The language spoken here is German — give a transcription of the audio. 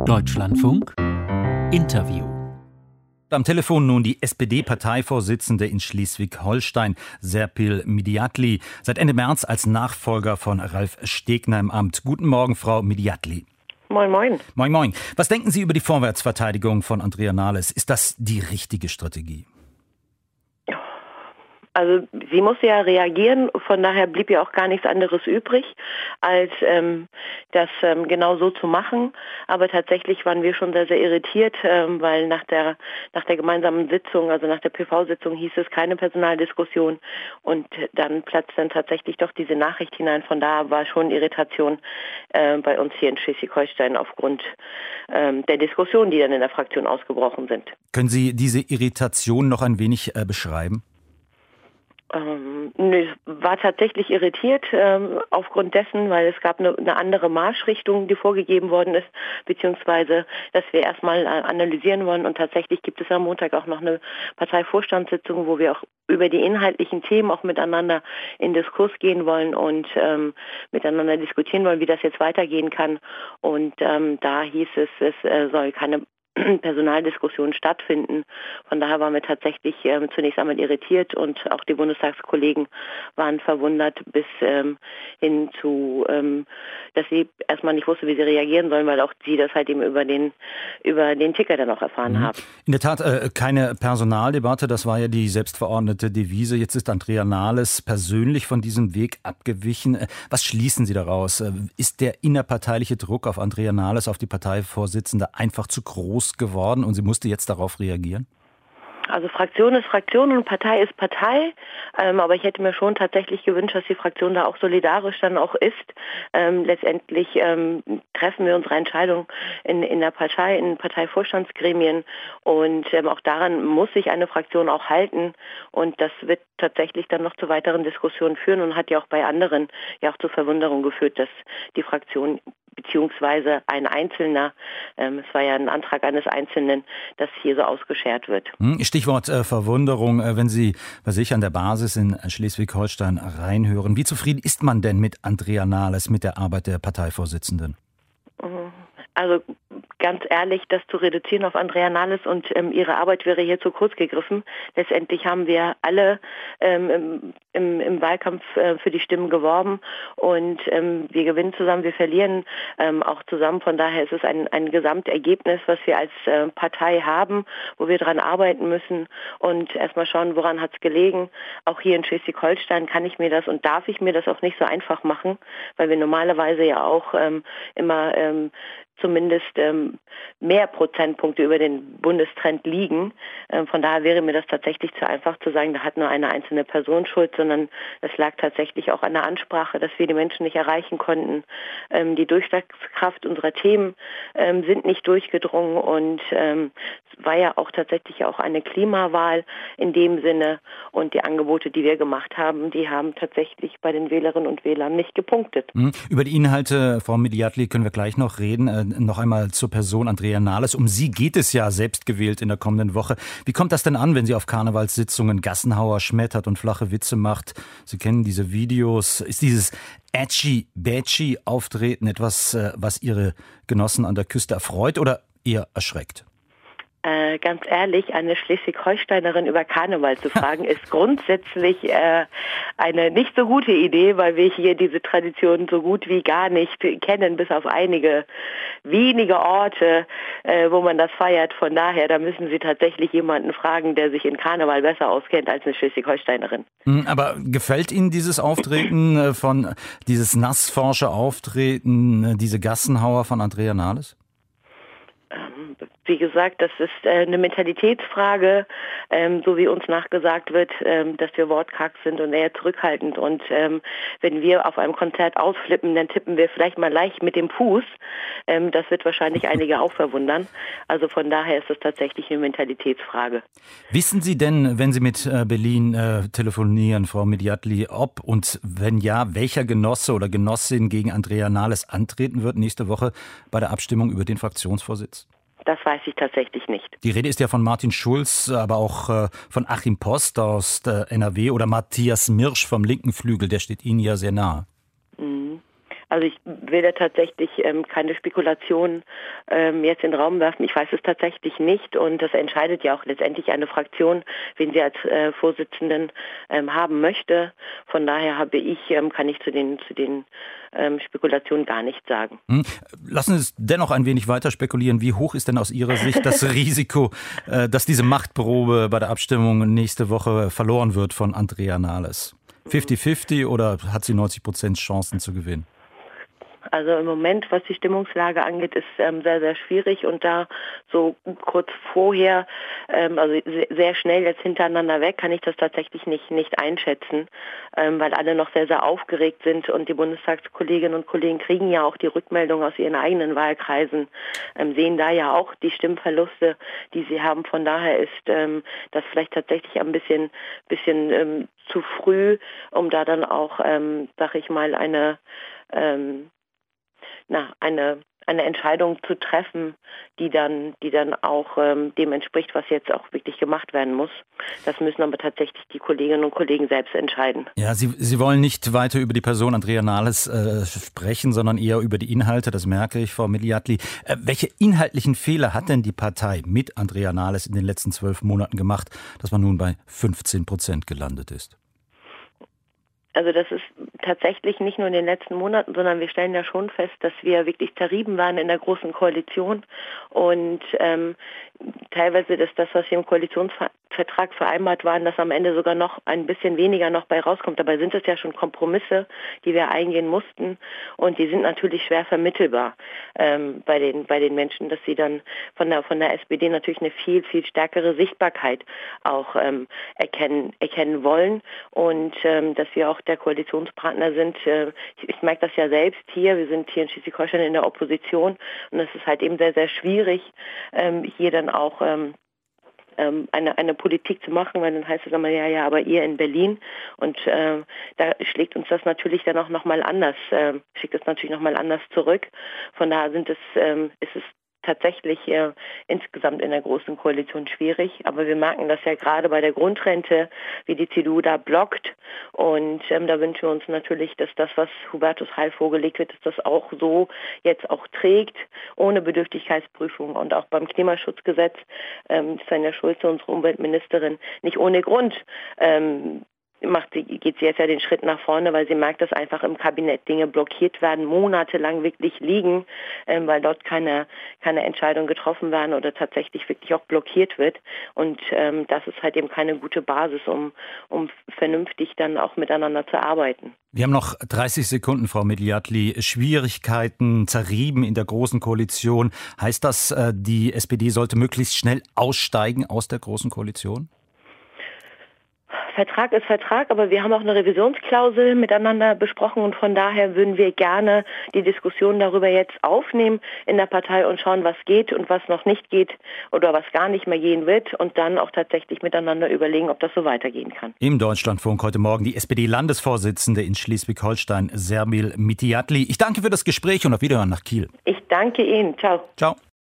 Deutschlandfunk Interview. Am Telefon nun die SPD-Parteivorsitzende in Schleswig-Holstein, Serpil Midiatli, seit Ende März als Nachfolger von Ralf Stegner im Amt. Guten Morgen, Frau Midiatli. Moin, moin. Moin, moin. Was denken Sie über die Vorwärtsverteidigung von Andrea Nahles? Ist das die richtige Strategie? Also sie musste ja reagieren, von daher blieb ja auch gar nichts anderes übrig, als das genau so zu machen. Aber tatsächlich waren wir schon sehr, sehr irritiert, weil nach der gemeinsamen Sitzung, also nach der PV-Sitzung, hieß es keine Personaldiskussion und dann platzt dann tatsächlich doch diese Nachricht hinein. Von da war schon Irritation bei uns hier in Schleswig-Holstein aufgrund der Diskussionen, die dann in der Fraktion ausgebrochen sind. Können Sie diese Irritation noch ein wenig beschreiben? War tatsächlich irritiert aufgrund dessen, weil es gab eine andere Marschrichtung, die vorgegeben worden ist, beziehungsweise, dass wir erstmal analysieren wollen. Und tatsächlich gibt es am Montag auch noch eine Parteivorstandssitzung, wo wir auch über die inhaltlichen Themen auch miteinander in Diskurs gehen wollen und miteinander diskutieren wollen, wie das jetzt weitergehen kann. Und da hieß es soll keine Personaldiskussionen stattfinden. Von daher waren wir tatsächlich zunächst einmal irritiert und auch die Bundestagskollegen waren verwundert bis hin zu, dass sie erstmal nicht wusste, wie sie reagieren sollen, weil auch sie das halt eben über den Ticker dann auch erfahren haben. In der Tat keine Personaldebatte, das war ja die selbstverordnete Devise. Jetzt ist Andrea Nahles persönlich von diesem Weg abgewichen. Was schließen Sie daraus? Ist der innerparteiliche Druck auf Andrea Nahles, auf die Parteivorsitzende, einfach zu groß geworden und sie musste jetzt darauf reagieren? Also Fraktion ist Fraktion und Partei ist Partei, aber ich hätte mir schon tatsächlich gewünscht, dass die Fraktion da auch solidarisch dann auch ist. Letztendlich treffen wir unsere Entscheidung in der Partei, in Parteivorstandsgremien und auch daran muss sich eine Fraktion auch halten und das wird tatsächlich dann noch zu weiteren Diskussionen führen und hat ja auch bei anderen ja auch zur Verwunderung geführt, dass die Fraktion beziehungsweise ein Einzelner, es war ja ein Antrag eines Einzelnen, dass hier so ausgeschert wird. Stichwort Verwunderung, wenn Sie bei sich an der Basis in Schleswig-Holstein reinhören. Wie zufrieden ist man denn mit Andrea Nahles, mit der Arbeit der Parteivorsitzenden? Also ganz ehrlich, das zu reduzieren auf Andrea Nahles und ihre Arbeit wäre hier zu kurz gegriffen. Letztendlich haben wir alle im Wahlkampf für die Stimmen geworben und wir gewinnen zusammen, wir verlieren auch zusammen. Von daher ist es ein Gesamtergebnis, was wir als Partei haben, wo wir dran arbeiten müssen und erstmal schauen, woran hat es gelegen. Auch hier in Schleswig-Holstein kann ich mir das und darf ich mir das auch nicht so einfach machen, weil wir normalerweise ja auch immer zumindest mehr Prozentpunkte über den Bundestrend liegen. Von daher wäre mir das tatsächlich zu einfach zu sagen, da hat nur eine einzelne Person Schuld, sondern es lag tatsächlich auch an der Ansprache, dass wir die Menschen nicht erreichen konnten. Die Durchschlagskraft unserer Themen sind nicht durchgedrungen und es war ja auch tatsächlich auch eine Klimawahl in dem Sinne und die Angebote, die wir gemacht haben, die haben tatsächlich bei den Wählerinnen und Wählern nicht gepunktet. Über die Inhalte, Frau Midiatli, können wir gleich noch reden. Noch einmal zur Person Andrea Nahles. Um sie geht es ja selbst gewählt in der kommenden Woche. Wie kommt das denn an, wenn sie auf Karnevalssitzungen Gassenhauer schmettert und flache Witze macht? Sie kennen diese Videos. Ist dieses Ätschi-Bätschi-Auftreten etwas, was Ihre Genossen an der Küste erfreut oder eher erschreckt? Ganz ehrlich, eine Schleswig-Holsteinerin über Karneval zu fragen, ist grundsätzlich eine nicht so gute Idee, weil wir hier diese Tradition so gut wie gar nicht kennen, bis auf einige wenige Orte, wo man das feiert. Von daher, da müssen Sie tatsächlich jemanden fragen, der sich in Karneval besser auskennt als eine Schleswig-Holsteinerin. Aber gefällt Ihnen dieses Auftreten dieses nassforsche Auftreten, diese Gassenhauer von Andrea Nahles? Wie gesagt, das ist eine Mentalitätsfrage, so wie uns nachgesagt wird, dass wir wortkarg sind und eher zurückhaltend. Und wenn wir auf einem Konzert ausflippen, dann tippen wir vielleicht mal leicht mit dem Fuß. Das wird wahrscheinlich einige auch verwundern. Also von daher ist es tatsächlich eine Mentalitätsfrage. Wissen Sie denn, wenn Sie mit Berlin telefonieren, Frau Midiatli, ob und wenn ja, welcher Genosse oder Genossin gegen Andrea Nahles antreten wird nächste Woche bei der Abstimmung über den Fraktionsvorsitz? Das weiß ich tatsächlich nicht. Die Rede ist ja von Martin Schulz, aber auch von Achim Post aus der NRW oder Matthias Mirsch vom linken Flügel, der steht Ihnen ja sehr nahe. Also ich will da tatsächlich keine Spekulationen jetzt in den Raum werfen. Ich weiß es tatsächlich nicht und das entscheidet ja auch letztendlich eine Fraktion, wen sie als Vorsitzenden haben möchte. Von daher kann ich zu den Spekulationen gar nichts sagen. Lassen Sie uns dennoch ein wenig weiter spekulieren. Wie hoch ist denn aus Ihrer Sicht das Risiko, dass diese Machtprobe bei der Abstimmung nächste Woche verloren wird von Andrea Nahles? 50-50 oder hat sie 90% Chancen zu gewinnen? Also im Moment, was die Stimmungslage angeht, ist sehr, sehr schwierig und da so kurz vorher, also sehr schnell jetzt hintereinander weg, kann ich das tatsächlich nicht einschätzen, weil alle noch sehr, sehr aufgeregt sind und die Bundestagskolleginnen und Kollegen kriegen ja auch die Rückmeldung aus ihren eigenen Wahlkreisen, sehen da ja auch die Stimmverluste, die sie haben. Von daher ist das vielleicht tatsächlich ein bisschen zu früh, um da dann auch, sag ich mal, eine Entscheidung zu treffen, die dann auch dem entspricht, was jetzt auch wirklich gemacht werden muss. Das müssen aber tatsächlich die Kolleginnen und Kollegen selbst entscheiden. Ja, Sie wollen nicht weiter über die Person Andrea Nahles sprechen, sondern eher über die Inhalte, das merke ich, Frau Mediatli. Welche inhaltlichen Fehler hat denn die Partei mit Andrea Nahles in den letzten 12 Monaten gemacht, dass man nun bei 15% gelandet ist? Also das ist tatsächlich nicht nur in den letzten Monaten, sondern wir stellen ja schon fest, dass wir wirklich zerrieben waren in der Großen Koalition und teilweise das, was wir im Koalitionsvertrag vereinbart waren, dass am Ende sogar noch ein bisschen weniger noch bei rauskommt. Dabei sind es ja schon Kompromisse, die wir eingehen mussten und die sind natürlich schwer vermittelbar bei den Menschen, dass sie dann von der SPD natürlich eine viel, viel stärkere Sichtbarkeit auch erkennen wollen und dass wir auch der Koalitionspartner sind. Ich merke das ja selbst hier. Wir sind hier in Schleswig-Holstein in der Opposition und es ist halt eben sehr, sehr schwierig, hier dann auch eine Politik zu machen, weil dann heißt es immer, ja, aber ihr in Berlin und da schlägt uns das natürlich dann auch nochmal anders, schickt es natürlich nochmal anders zurück. Von daher ist es tatsächlich insgesamt in der Großen Koalition schwierig. Aber wir merken das ja gerade bei der Grundrente, wie die CDU da blockt. Und da wünschen wir uns natürlich, dass das, was Hubertus Heil vorgelegt wird, dass das auch so jetzt auch trägt, ohne Bedürftigkeitsprüfung. Und auch beim Klimaschutzgesetz, Svenja Schulze, unsere Umweltministerin, nicht ohne Grund geht sie jetzt ja den Schritt nach vorne, weil sie merkt, dass einfach im Kabinett Dinge blockiert werden, monatelang wirklich liegen, weil dort keine Entscheidung getroffen werden oder tatsächlich wirklich auch blockiert wird. Und das ist halt eben keine gute Basis, um vernünftig dann auch miteinander zu arbeiten. Wir haben noch 30 Sekunden, Frau Mediatli. Schwierigkeiten, zerrieben in der Großen Koalition. Heißt das, die SPD sollte möglichst schnell aussteigen aus der Großen Koalition? Vertrag ist Vertrag, aber wir haben auch eine Revisionsklausel miteinander besprochen und von daher würden wir gerne die Diskussion darüber jetzt aufnehmen in der Partei und schauen, was geht und was noch nicht geht oder was gar nicht mehr gehen wird und dann auch tatsächlich miteinander überlegen, ob das so weitergehen kann. Im Deutschlandfunk heute Morgen die SPD-Landesvorsitzende in Schleswig-Holstein, Sermil Mediatli. Ich danke für das Gespräch und auf Wiederhören nach Kiel. Ich danke Ihnen. Ciao. Ciao.